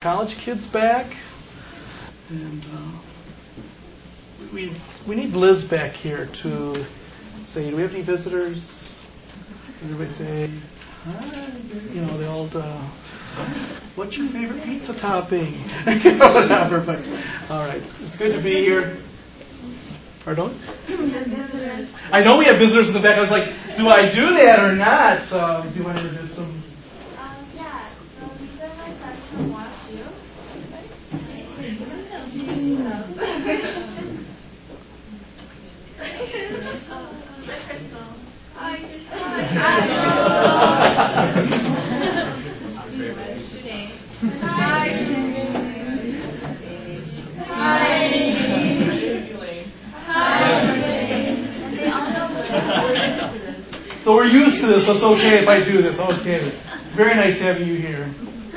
college kids back. And we need Liz back here to say, do we have any visitors? Everybody say, hi. You know, the old, what's your favorite pizza topping? Whatever, but all right. It's good to be here. Pardon? I know we have visitors in the back. I was like, do I do that or not? Do you want to introduce them? Yeah. So these are my friends from WashU. Hi, Crystal. Hi, Crystal. Shanae. Hi, Shanae. Hi. So we're used to this, so it's okay if I do this. Okay. Very nice having you here.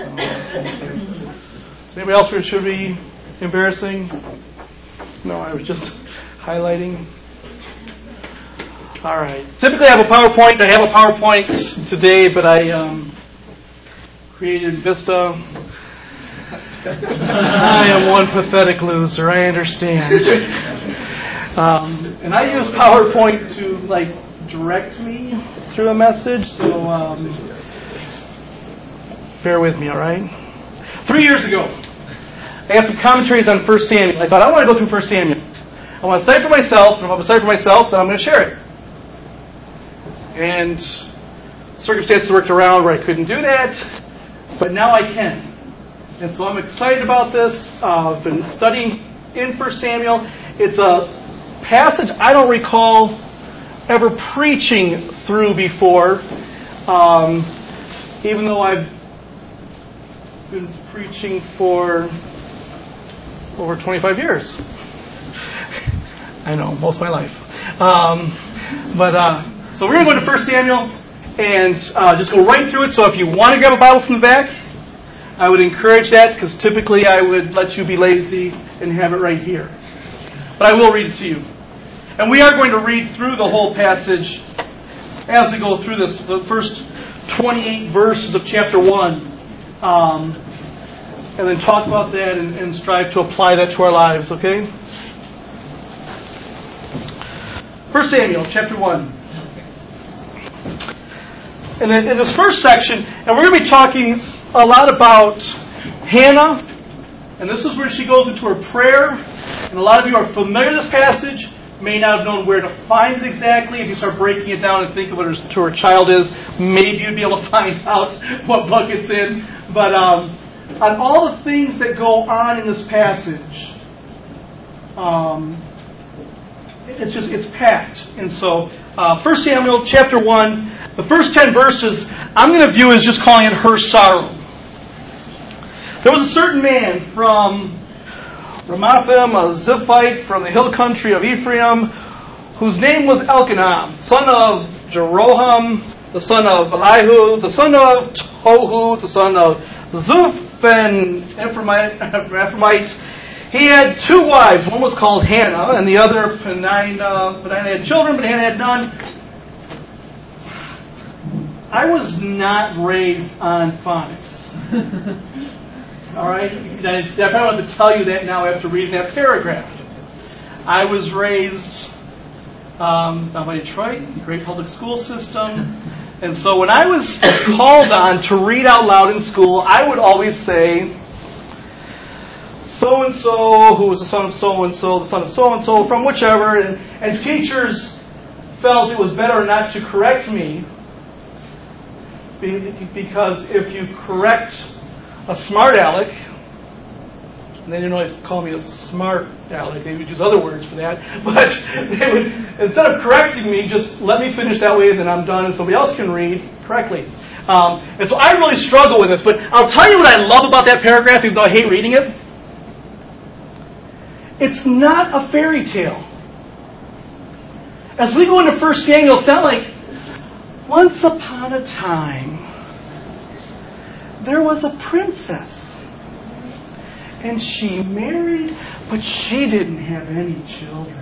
Anybody else where it should be embarrassing? No, I was just highlighting. All right. Typically I have a PowerPoint. I have a PowerPoint today, but I created Vista. I am one pathetic loser. I understand. And I use PowerPoint to direct me through a message. So bear with me, all right? 3 years ago, I got some commentaries on 1 Samuel. I thought, I want to go through 1 Samuel. I want to study for myself, and if I'm going to study for myself, then I'm going to share it. And circumstances worked around where I couldn't do that, but now I can. And so I'm excited about this. I've been studying in 1 Samuel. It's a passage I don't recall ever preaching through before, even though I've been preaching for over 25 years. I know, most of my life. So we're going to go to 1 Samuel and just go right through it. So if you want to grab a Bible from the back, I would encourage that, because typically I would let you be lazy and have it right here. But I will read it to you. And we are going to read through the whole passage as we go through this, the first 28 verses of chapter 1. And then talk about that and strive to apply that to our lives, okay? 1 Samuel, chapter 1. And then in this first section, and we're going to be talking a lot about Hannah, and this is where she goes into her prayer. And a lot of you are familiar with this passage, may not have known where to find it exactly. If you start breaking it down and think of what her child is, maybe you'd be able to find out what book it's in. But on all the things that go on in this passage, it's packed. And so 1 Samuel chapter 1, the first 10 verses, I'm going to view as just calling it her sorrow. There was a certain man from Ramathaim, a Ziphite from the hill country of Ephraim, whose name was Elkanah, son of Jeroham, the son of Elihu, the son of Tohu, the son of Zuph and Ephraimite. He had two wives. One was called Hannah, and the other Peninnah. Peninnah had children, but Hannah had none. I was not raised on phonics. All right? I probably have to tell you that now after reading that paragraph. I was raised down by Detroit, the great public school system. And so when I was called on to read out loud in school, I would always say, so-and-so, who was the son of so-and-so, the son of so-and-so, from whichever. And teachers felt it was better not to correct me, because if you correct a smart aleck, and they didn't always call me a smart aleck, they would use other words for that, but they would, instead of correcting me, just let me finish that way and then I'm done and somebody else can read correctly. And so I really struggle with this, but I'll tell you what I love about that paragraph, even though I hate reading it. It's not a fairy tale. As we go into 1 Samuel, it's not like, once upon a time, there was a princess, and she married, but she didn't have any children.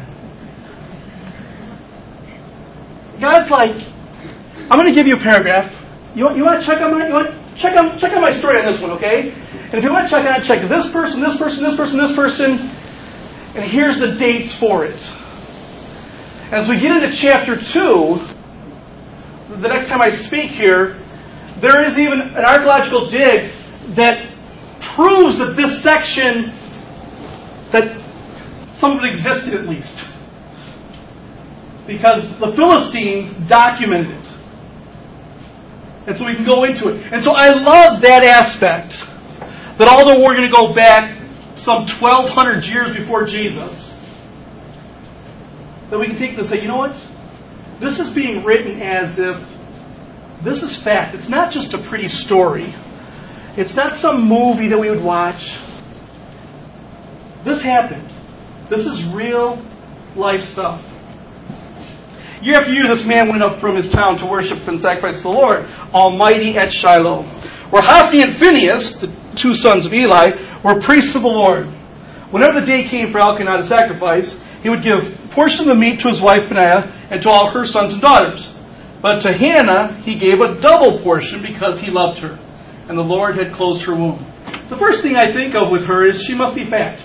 God's like, I'm going to give you a paragraph. You want to check on my story on this one, okay? And if you want to check on it, check this person, this person, this person, this person. And here's the dates for it. As we get into chapter 2, the next time I speak here, there is even an archaeological dig that proves that this section, that some of it existed at least. Because the Philistines documented it. And so we can go into it. And so I love that aspect. That although we're going to go back some 1,200 years before Jesus, that we can take this and say, you know what? This is being written as if this is fact. It's not just a pretty story. It's not some movie that we would watch. This happened. This is real life stuff. Year after year, this man went up from his town to worship and sacrifice to the Lord Almighty at Shiloh, where Hophni and Phinehas, the two sons of Eli, were priests of the Lord. Whenever the day came for Elkanah to sacrifice, he would give a portion of the meat to his wife Peninnah and to all her sons and daughters. But to Hannah he gave a double portion because he loved her, and the Lord had closed her womb. The first thing I think of with her is she must be fat.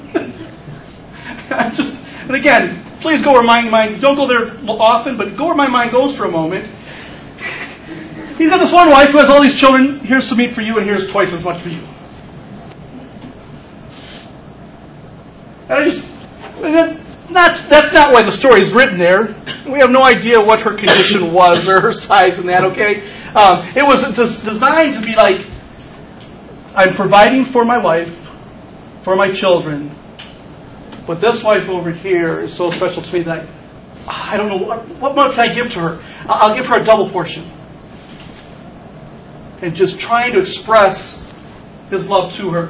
And again, please go where my mind, don't go there often, but go where my mind goes for a moment. He's got this one wife who has all these children. Here's some meat for you, and here's twice as much for you. And that's not why the story is written there. We have no idea what her condition was or her size and that, okay? It was designed to be like, I'm providing for my wife, for my children, but this wife over here is so special to me that I don't know, what more can I give to her? I'll give her a double portion. And just trying to express his love to her.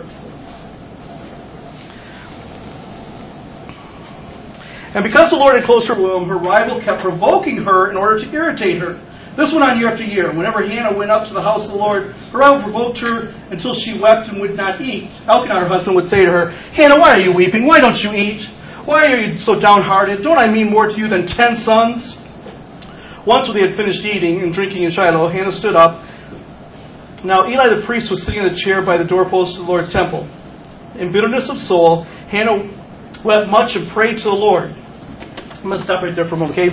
And because the Lord had closed her womb, her rival kept provoking her in order to irritate her. This went on year after year. Whenever Hannah went up to the house of the Lord, her rival provoked her until she wept and would not eat. Elkanah, her husband, would say to her, Hannah, why are you weeping? Why don't you eat? Why are you so downhearted? Don't I mean more to you than 10 sons? Once when they had finished eating and drinking in Shiloh, Hannah stood up. Now Eli the priest was sitting in the chair by the doorpost of the Lord's temple. In bitterness of soul, Hannah wept much and prayed to the Lord. I'm going to stop right there for a moment, okay?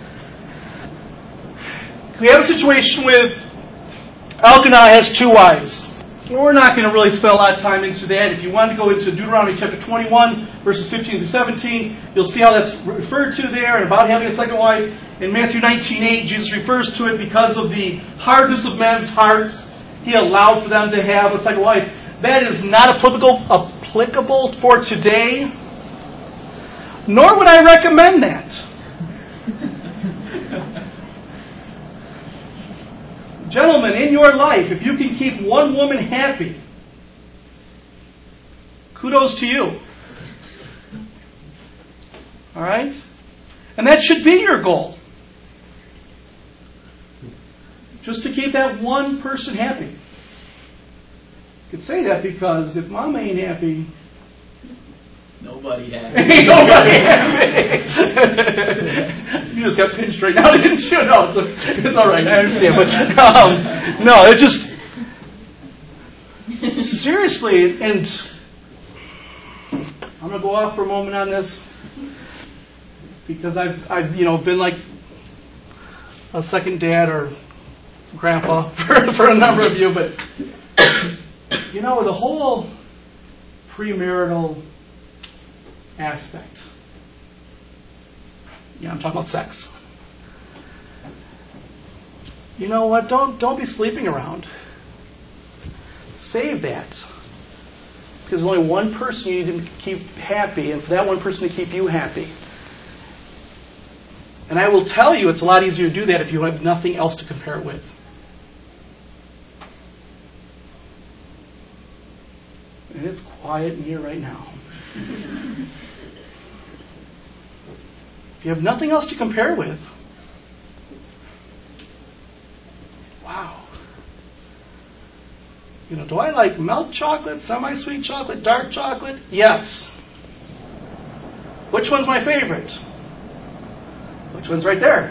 We have a situation with Elkanah has two wives. We're not going to really spend a lot of time into that. If you want to go into Deuteronomy chapter 21, verses 15 through 17, you'll see how that's referred to there and about having a second wife. In Matthew 19:8, Jesus refers to it because of the hardness of men's hearts. He allowed for them to have a second wife. That is not applicable for today, nor would I recommend that. Gentlemen, in your life, if you can keep one woman happy, kudos to you. All right? And that should be your goal. Just to keep that one person happy. You could say that because if Mama ain't happy, nobody happy. Ain't nobody happy. You just got pinned straight now, didn't you? No, it's all right. I understand. But no, it just seriously, and I'm going to go off for a moment on this because I've been like a second dad or grandpa for a number of you, but the whole premarital aspect. I'm talking about sex. You know what? Don't be sleeping around. Save that. Because there's only one person you need to keep happy, and for that one person to keep you happy. And I will tell you, it's a lot easier to do that if you have nothing else to compare it with. And it's quiet in here right now. If you have nothing else to compare with, wow. Do I like milk chocolate, semi-sweet chocolate, dark chocolate? Yes. Which one's my favorite? Which one's right there?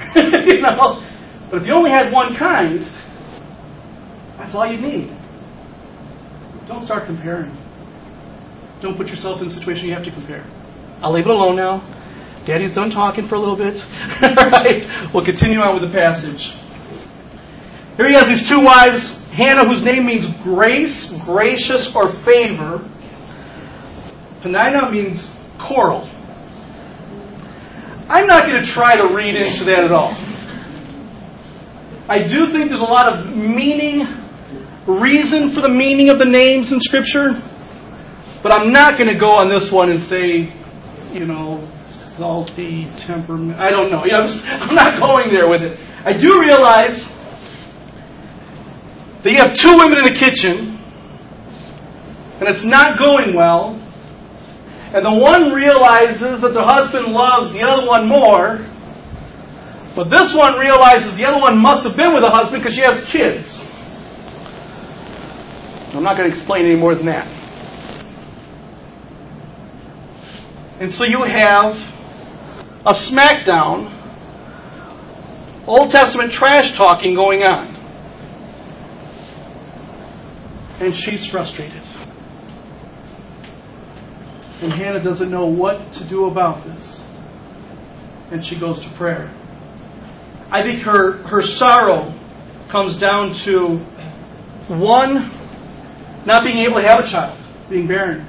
But if you only had one kind, that's all you need. Don't start comparing. Don't put yourself in a situation you have to compare. I'll leave it alone now. Daddy's done talking for a little bit. Right? We'll continue on with the passage. Here he has these two wives. Hannah, whose name means grace, gracious, or favor. Penina means coral. I'm not going to try to read into that at all. I do think there's a lot of reason for the meaning of the names in Scripture, but I'm not going to go on this one and say, salty temperament. I don't know. I'm not going there with it. I do realize that you have two women in the kitchen, and it's not going well, and the one realizes that the husband loves the other one more, but this one realizes the other one must have been with the husband because she has kids. I'm not going to explain any more than that. And so you have a smackdown, Old Testament trash talking going on. And she's frustrated. And Hannah doesn't know what to do about this. And she goes to prayer. I think her sorrow comes down to, one, not being able to have a child, being barren.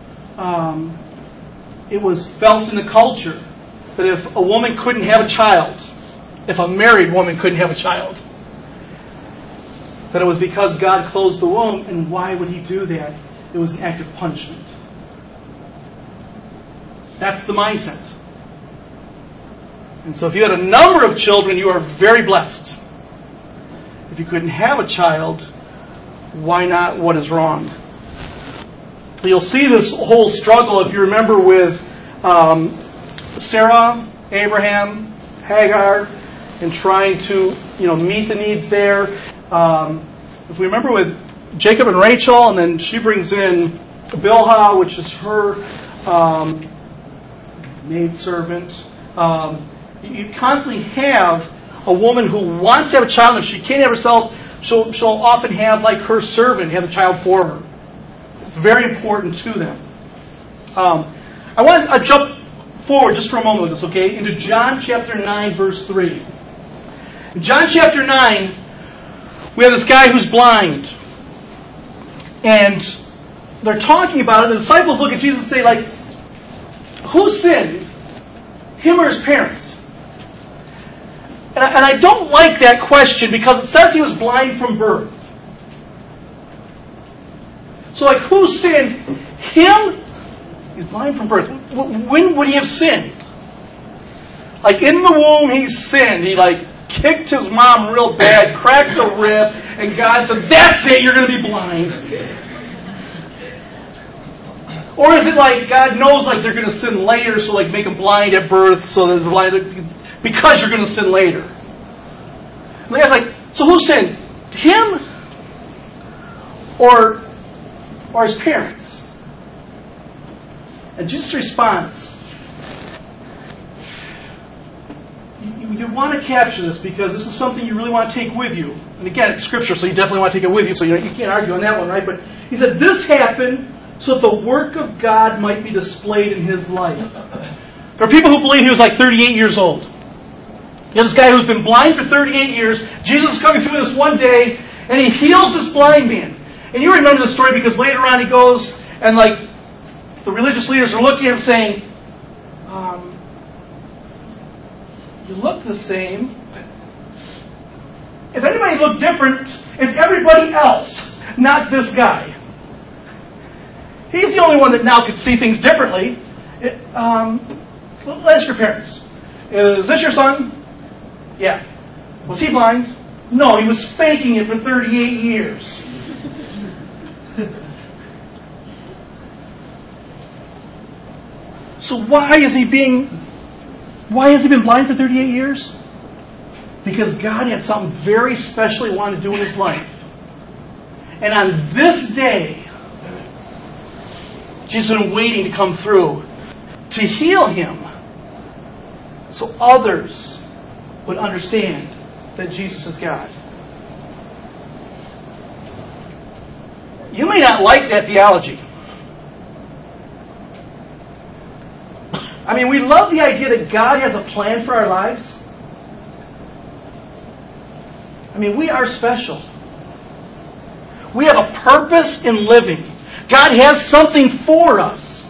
It was felt in the culture that if a woman couldn't have a child, if a married woman couldn't have a child, that it was because God closed the womb, and why would He do that? It was an act of punishment. That's the mindset. And so if you had a number of children, you are very blessed. If you couldn't have a child, why not? What is wrong? You'll see this whole struggle, if you remember, with Sarah, Abraham, Hagar, and trying to meet the needs there. If we remember with Jacob and Rachel, and then she brings in Bilhah, which is her maidservant. You constantly have a woman who wants to have a child, and if she can't have herself, she'll often have like her servant have the child for her. It's very important to them. I want to jump forward just for a moment with this, okay? Into John chapter 9, verse 3. In John chapter 9, we have this guy who's blind. And they're talking about it. The disciples look at Jesus and say, like, who sinned? Him or his parents? And I don't like that question because it says he was blind from birth. So, like, who sinned? Him? He's blind from birth. When would he have sinned? Like, in the womb, he sinned. He, kicked his mom real bad, cracked a rib, and God said, that's it, you're going to be blind. Or is it like God knows they're going to sin later, so make them blind at birth, so that they're blind because you're going to sin later? And the guy's like, so who sinned? Him or his parents? And Jesus responds, you want to capture this because this is something you really want to take with you. And again, it's Scripture, so you definitely want to take it with you, so you can't argue on that one, right? But he said, this happened so that the work of God might be displayed in his life. There are people who believe he was 38 years old. You have this guy who's been blind for 38 years. Jesus is coming through this one day, and he heals this blind man. And you remember the story because later on he goes and the religious leaders are looking at him saying, you look the same. If anybody looked different, it's everybody else, not this guy. He's the only one that now could see things differently. Let's ask your parents. Is this your son? Yeah. Was he blind? No, he was faking it for 38 years. So why has he been blind for 38 years? Because God had something very special He wanted to do in his life. And on this day, Jesus had been waiting to come through to heal him so others would understand that Jesus is God. You may not like that theology. I mean, we love the idea that God has a plan for our lives. I mean, we are special. We have a purpose in living. God has something for us.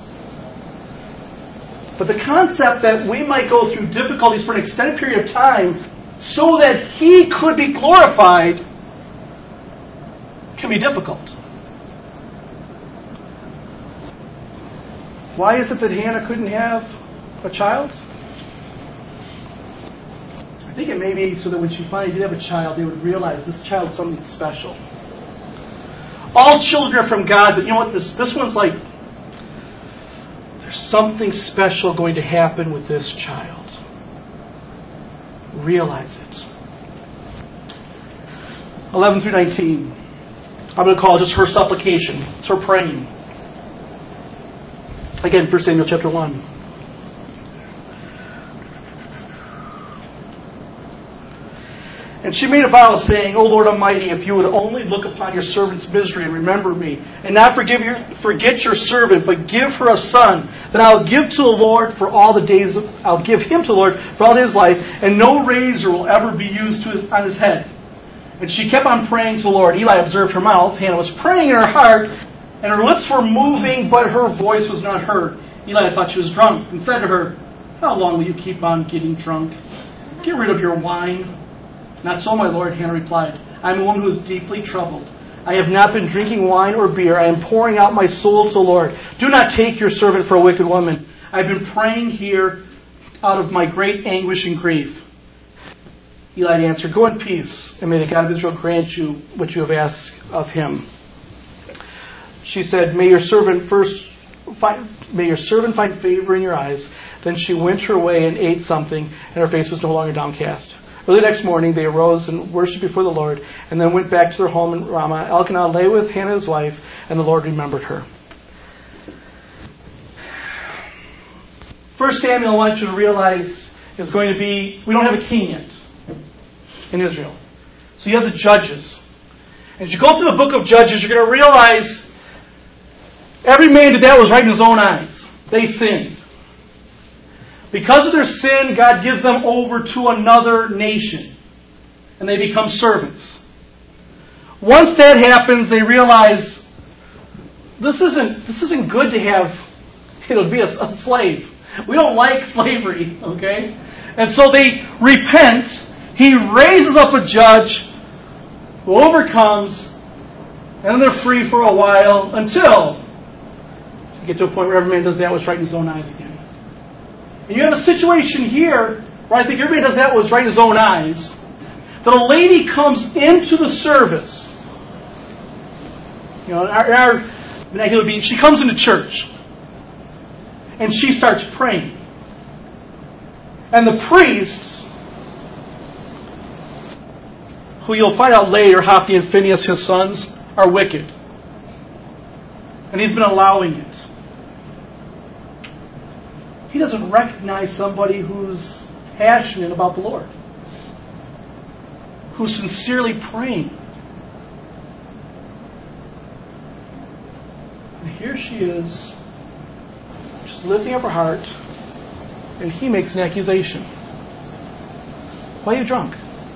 But the concept that we might go through difficulties for an extended period of time so that He could be glorified can be difficult. Why is it that Hannah couldn't have a child? I think it may be so that when she finally did have a child, they would realize this child's something special. All children are from God, but you know what? This one's like, there's something special going to happen with this child. Realize it. 11 through 19. I'm going to call it just her supplication. It's her praying. Again, 1 Samuel chapter 1. And she made a vow, saying, O Lord Almighty, if you would only look upon your servant's misery and remember me, and not forget your servant, but give her a son, then I'll give him to the Lord for all the days of his life, and no razor will ever be used on his head. And she kept on praying to the Lord. Eli observed her mouth. Hannah was praying in her heart, and her lips were moving, but her voice was not heard. Eli thought she was drunk, and said to her, How long will you keep on getting drunk? Get rid of your wine. Not so, my Lord, Hannah replied. I am a woman who is deeply troubled. I have not been drinking wine or beer. I am pouring out my soul to the Lord. Do not take your servant for a wicked woman. I have been praying here out of my great anguish and grief. Eli answered, Go in peace, and may the God of Israel grant you what you have asked of him. She said, May your servant find favor in your eyes. Then she went her way and ate something, and her face was no longer downcast. Early next morning, they arose and worshipped before the Lord, and then went back to their home in Ramah. Elkanah lay with Hannah, his wife, and the Lord remembered her. 1 Samuel, I want you to realize, is going to be, we don't have a king yet in Israel. So you have the judges. As you go through the book of Judges, you're going to realize every man did that was right in his own eyes. They sinned. Because of their sin, God gives them over to another nation. And they become servants. Once that happens, they realize this isn't good to have, to be a slave. We don't like slavery, okay? And so they repent. He raises up a judge who overcomes, and then they're free for a while until you get to a point where every man does that what's right in his own eyes again. And you have a situation here where I think everybody does that what's right in his own eyes, that a lady comes into the service. In our vernacular being, she comes into church. And she starts praying. And the priest, who you'll find out later, Hophni and Phinehas, his sons, are wicked. And he's been allowing it. He doesn't recognize somebody who's passionate about the Lord, who's sincerely praying. And here she is, just lifting up her heart, and he makes an accusation. Why are you drunk?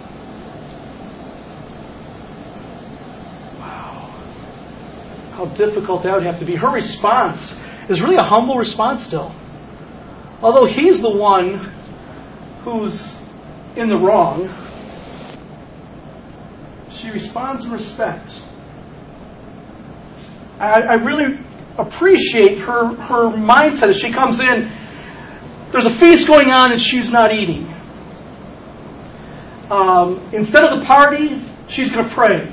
Wow. How difficult that would have to be. Her response is really a humble response still. Although he's the one who's in the wrong, she responds in respect. I really appreciate her mindset as she comes in. There's a feast going on and she's not eating. Instead of the party, she's going to pray.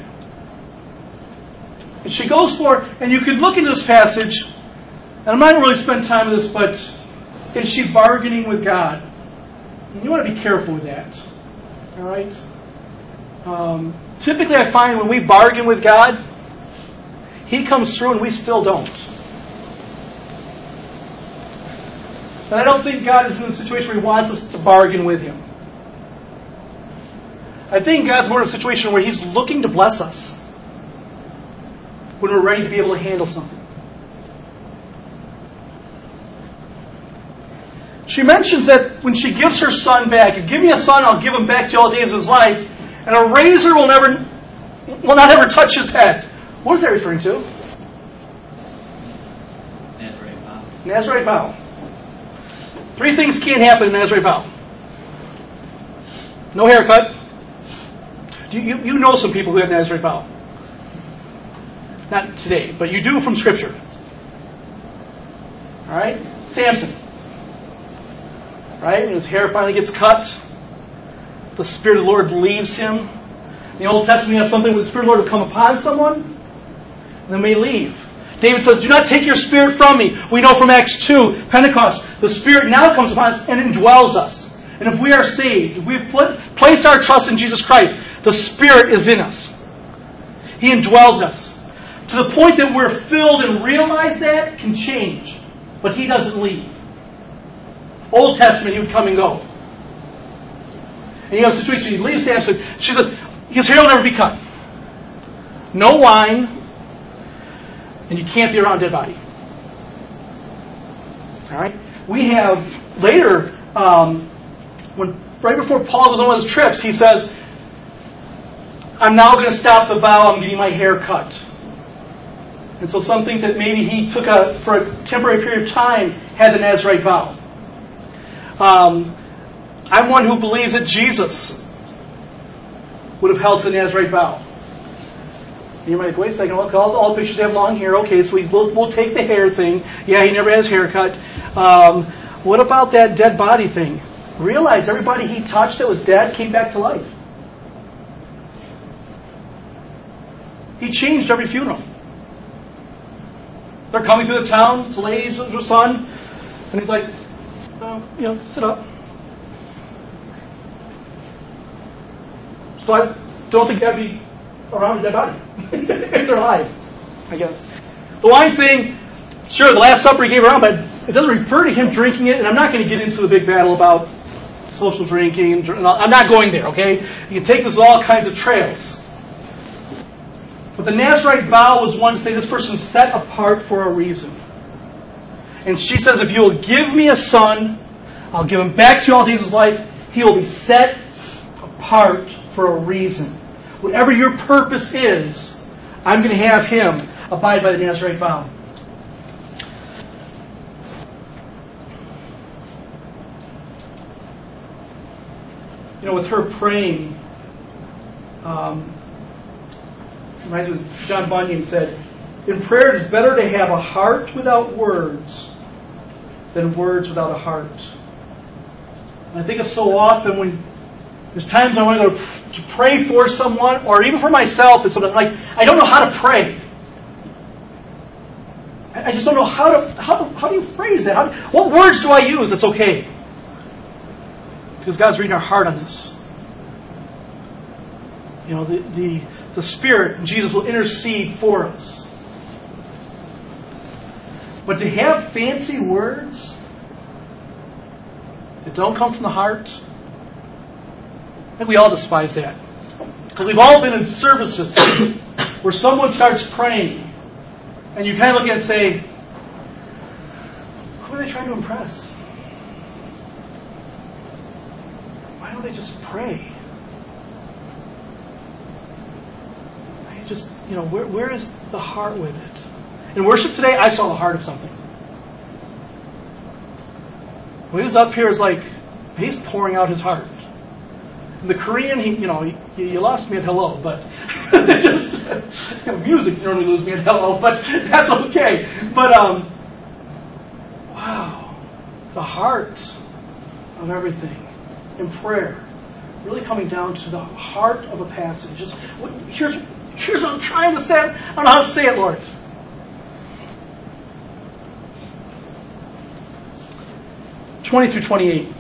And she goes for it. And you could look into this passage, and I'm not going to really spend time with this, but is she bargaining with God? And you want to be careful with that. All right? Typically, I find when we bargain with God, He comes through and we still don't. And I don't think God is in a situation where He wants us to bargain with Him. I think God's more in a situation where He's looking to bless us. when we're ready to be able to handle something. She mentions that when she gives her son back, if give me a son, I'll give him back to you all the days of his life, and a razor will not ever touch his head. What is that referring to? Nazarite vow. Nazarite vow. 3 things can't happen in Nazarite vow. No haircut. You know some people who have Nazarite vow. Not today, but you do from Scripture. All right? Samson. Right? When his hair finally gets cut, the Spirit of the Lord leaves him. In the Old Testament, you have something where the Spirit of the Lord will come upon someone, and then may leave. David says, do not take your Spirit from me. We know from Acts 2, Pentecost, the Spirit now comes upon us and indwells us. And if we are saved, if we've placed our trust in Jesus Christ, the Spirit is in us. He indwells us. To the point that we're filled and realize that can change. But He doesn't leave. Old Testament, He would come and go. And you have a situation, He leaves Samson. She says, his hair will never be cut. No wine. And you can't be around a dead body. Alright? We have later, right before Paul goes on one of his trips, he says, I'm now going to stop the vow, I'm getting my hair cut. And so some think that maybe he took for a temporary period of time, had the Nazarite vow. I'm one who believes that Jesus would have held to the Nazarite vow. You might wait a second, look, all the pictures have long hair. Okay, so we'll take the hair thing. Yeah, he never has haircut. What about that dead body thing? Realize everybody he touched that was dead came back to life. He changed every funeral. They're coming through the town, it's a lady, it's her son, and he's like, sit up. So I don't think that'd be around a dead body. If they're alive, I guess. The wine thing, sure, the Last Supper he gave around, but it doesn't refer to him drinking it, and I'm not going to get into the big battle about social drinking. I'm not going there, okay? You can take this all kinds of trails. But the Nazarite vow was one to say this person's set apart for a reason. And she says, if you will give me a son, I'll give him back to you all days of his life. He will be set apart for a reason. Whatever your purpose is, I'm going to have him abide by the Nazarite vow. With her praying, reminds me of John Bunyan said, in prayer it is better to have a heart without words than words without a heart. And I think of so often when there's times I want to go to pray for someone, or even for myself, it's something like, I don't know how to pray. I just don't know how do you phrase that? What words do I use? It's okay. Because God's reading our heart on this. The Spirit and Jesus will intercede for us. But to have fancy words that don't come from the heart, I think we all despise that. Because we've all been in services where someone starts praying and you kind of look at it and say, who are they trying to impress? Why don't they just pray? Where is the heart with it? In worship today, I saw the heart of something. When he was up here, it was like, he's pouring out his heart. The Korean, you lost me at hello, but just music, you normally lose me at hello, but that's okay. But, wow, the heart of everything in prayer, really coming down to the heart of a passage. Here's what I'm trying to say. I don't know how to say it, Lord. (20-28).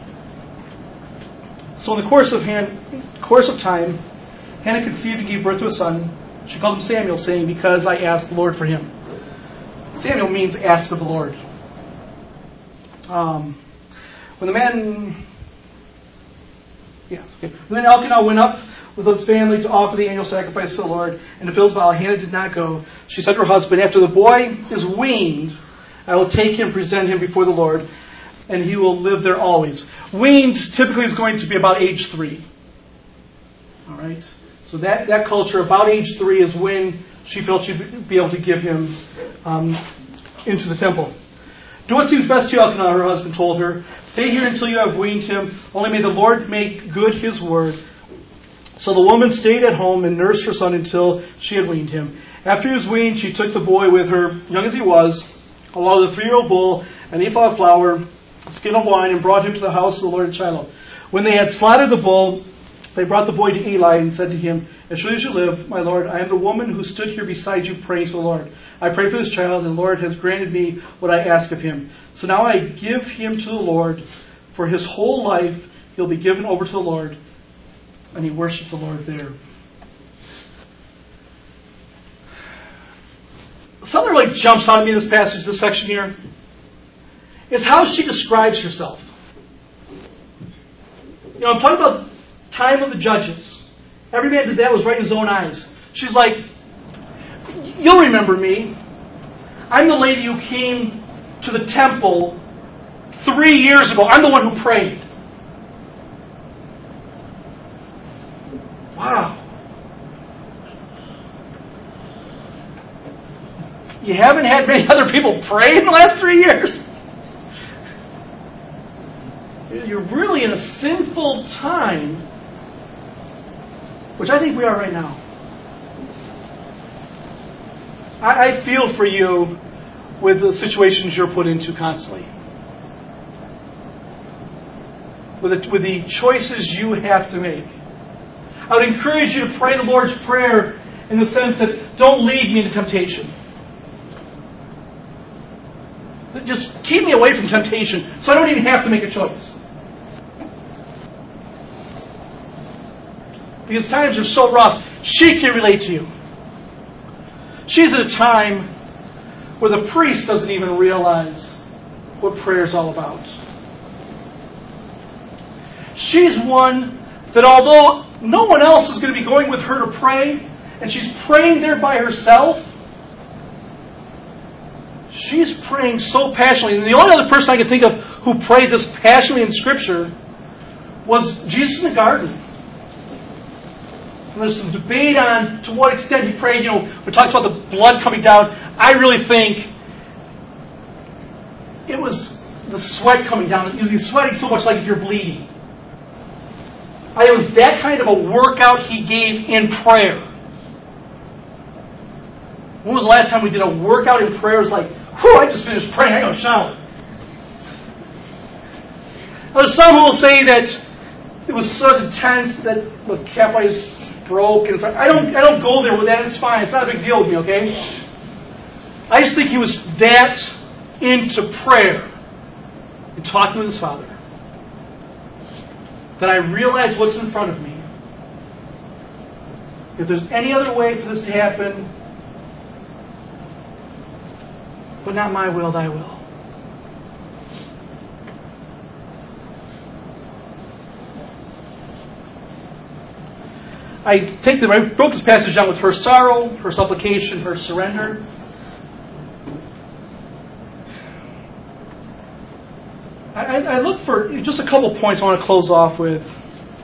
So in the course of time, Hannah conceived and gave birth to a son. She called him Samuel, saying, because I asked the Lord for him. Samuel means ask of the Lord. When the man Yes. Okay. And then Elkanah went up with his family to offer the annual sacrifice to the Lord, and to fill his vow. Hannah did not go. She said to her husband, "After the boy is weaned, I will take him, present him before the Lord, and he will live there always." Weaned typically is going to be about age 3. All right? So that culture, about age 3, is when she felt she'd be able to give him into the temple. "Do what seems best to you," Elkanah, her husband, told her. "Stay here until you have weaned him. Only may the Lord make good his word." So the woman stayed at home and nursed her son until she had weaned him. After he was weaned, she took the boy with her, young as he was, along with a 3-year-old bull, an ephah of flour, a skin of wine, and brought him to the house of the Lord at Shiloh. When they had slaughtered the bull, they brought the boy to Eli and said to him, "As surely as you live, my Lord, I am the woman who stood here beside you praying to the Lord. I prayed for this child, and the Lord has granted me what I asked of him. So now I give him to the Lord. For his whole life he'll be given over to the Lord." And he worshipped the Lord there. Something that really jumps out at me in this passage, this section here, is how she describes herself. I'm talking about time of the judges. Every man did that was right in his own eyes. She's like, "You'll remember me. I'm the lady who came to the temple 3 years ago. I'm the one who prayed." Wow. You haven't had many other people pray in the last 3 years? You're really in a sinful time, which I think we are right now. I feel for you with the situations you're put into constantly. With the choices you have to make. I would encourage you to pray the Lord's Prayer in the sense that, "Don't lead me into temptation." Just keep me away from temptation so I don't even have to make a choice. Because times are so rough, she can relate to you. She's at a time where the priest doesn't even realize what prayer is all about. She's one that although no one else is going to be going with her to pray, and she's praying there by herself, she's praying so passionately. And the only other person I can think of who prayed this passionately in Scripture was Jesus in the garden. And there's some debate on to what extent he prayed. When it talks about the blood coming down, I really think it was the sweat coming down. You're sweating so much like if you're bleeding. It was that kind of a workout he gave in prayer. When was the last time we did a workout in prayer? It was like, whew, I just finished praying, I got to shower. There's some who will say that it was so intense that the Capites broke. And I don't go there with that. It's fine. It's not a big deal with me, okay? I just think he was that into prayer and talking with his Father that I realize what's in front of me. If there's any other way for this to happen, but not my will, thy will. I broke this passage down with her sorrow, her supplication, her surrender. I look for just a couple points I want to close off with.